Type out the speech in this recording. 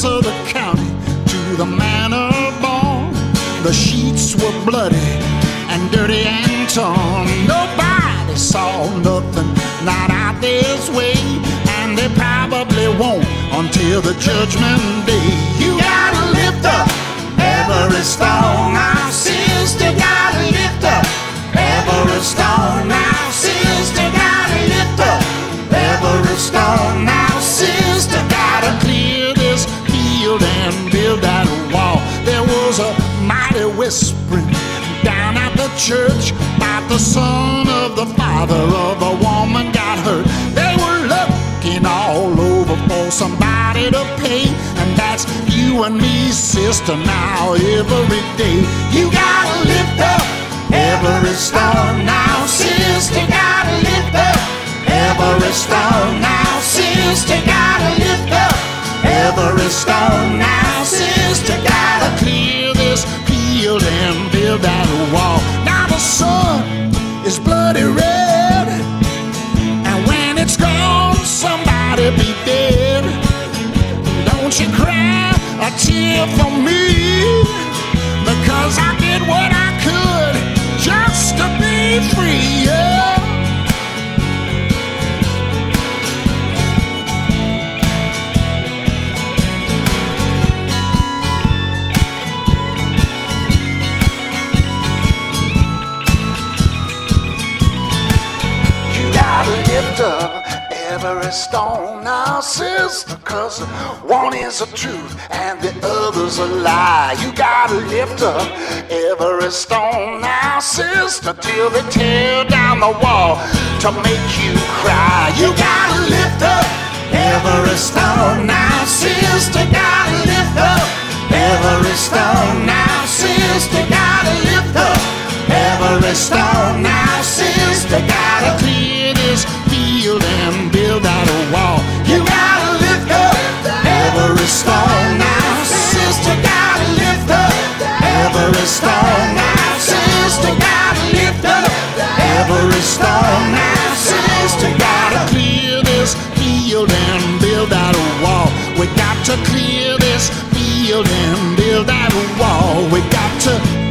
parts of the county to the manor born. The sheets were bloody and dirty and torn. Nobody saw nothing not out this way, and they probably won't until the judgment day. You gotta lift up every stone now, sister. Gotta lift up every stone now, sister. Gotta lift up every stone now, sister. Gotta clear this field and build that wall. There was a mighty whispering down at the church about the son of the father of a woman got hurt. They were looking all over for somebody to pay, and that's you and me, sister, now every day. You gotta lift up every stone now, sister. Gotta lift up every stone now, sister. Gotta lift up every stone now, sister. Gotta clear this field and build that wall. Now the sun is bloody red, and when it's gone, somebody be dead. Don't you cry a tear for me, because I did what I could just to be free, yeah. Lift up every stone now, sister, 'cause one is a truth and the other's a lie. You gotta lift up every stone now, sister, till they tear down the wall to make you cry. You gotta lift up every stone now, sister. Gotta lift up every stone now, sister. Gotta lift up every stone now, sister. Gotta clear this field and build out a wall. You gotta lift up every stone now, sister. Gotta lift up every stone now, sister. Gotta lift up every stone now, sister. Gotta clear this field and build out a wall. We got to clear this field and build out a wall. We got to